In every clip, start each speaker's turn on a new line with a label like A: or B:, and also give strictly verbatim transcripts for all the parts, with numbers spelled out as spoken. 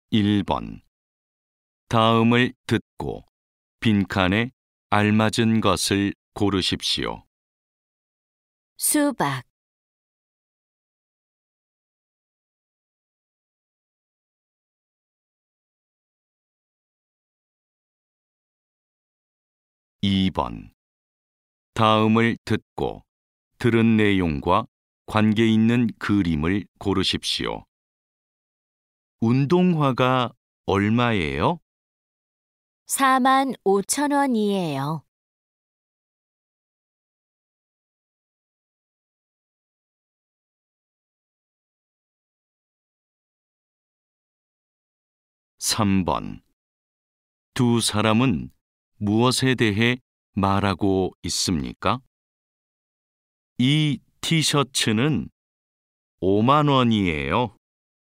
A: 일 번. 다음을 듣고 빈칸에 알맞은 것을 고르십시오.
B: 수박,
A: 이 번. 다음을 듣고 들은 내용과 관계 있는 그림을 고르십시오. 운동화가 얼마예요?
B: 사만 오천 원이에요.
A: 삼 번. 두 사람은 무엇에 대해 말하고 있습니까? 이 티셔츠는 오만 원이에요.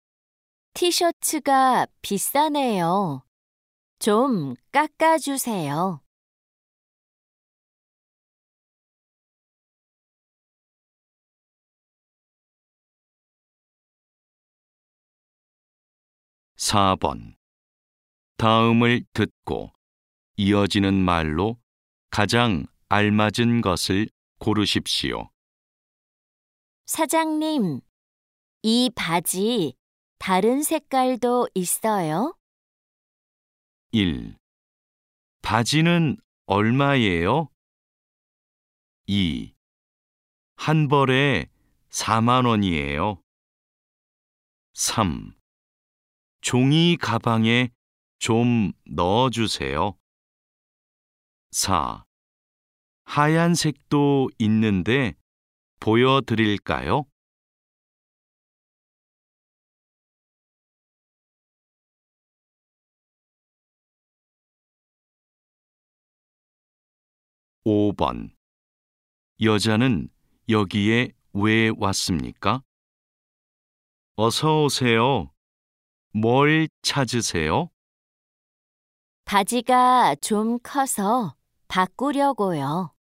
B: 티셔츠가 비싸네요. 좀 깎아주세요.
A: 사 번. 다음을 듣고 이어지는 말로 가장 알맞은 것을 고르십시오.
B: 사장님, 이 바지 다른 색깔도 있어요?
A: 일. 바지는 얼마예요? 이. 한 벌에 사만 원이에요. 삼. 종이 가방에 좀 넣어주세요. 사. 하얀색도 있는데 보여드릴까요? 오 번. 여자는 여기에 왜 왔습니까? 어서 오세요. 뭘 찾으세요?
B: 바지가 좀 커서 바꾸려고요.